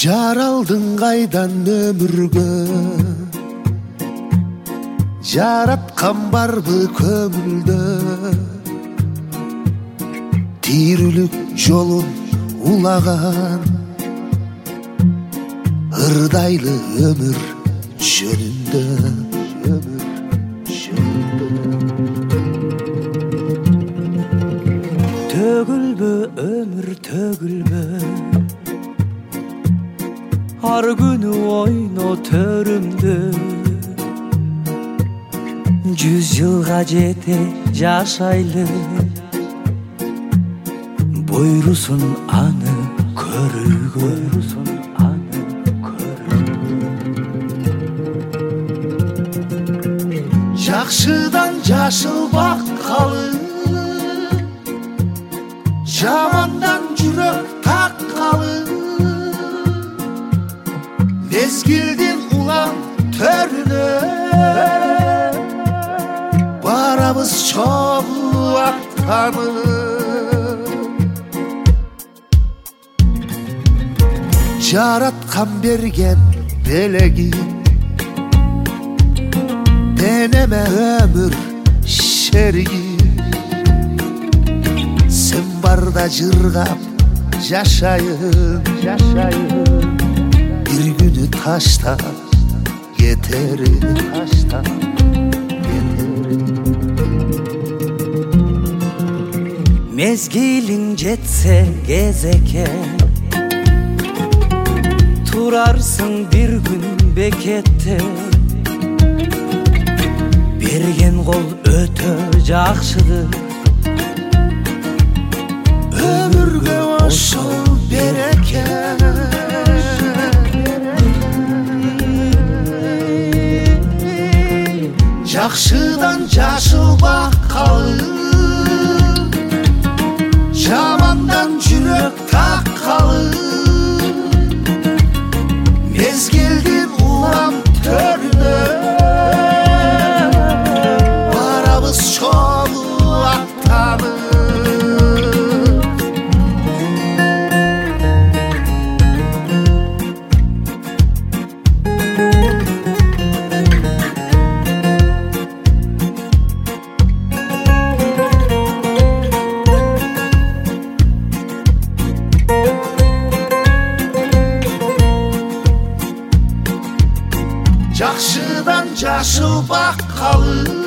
Жаралдың қайдан өмірге, жаратқан барбы көңілді, тирүүлүк жолун улаған, ырдайлы өмір жөнүндө. Төгілбі өмір төгілбі, ар күні ойно төрүмдө. 100 жылға жете жашайлы, буйрусун аны көрүүгө. Жакшыдан жашыл баккалы, жамандан жүрөк таккалы, мезгилдин улам төрүнө барабыз чогуу аттанып. Жараткан берген белеги, денеме өмір шериги. Сен барда жыргап жашайын, бир күнү таштап кетерин. Mezgilin jetse gezeke, turarsın bir gün bekette. Bergen kol ötö jakşıdır, ömürge oşul bereke. Jakşıdan jaşıl bakkalı, jamandan жүрөк таккалы, мезгилдин улам төрүнө барабыз чогуу аттанып. Жакшыдан жашыл баккалы,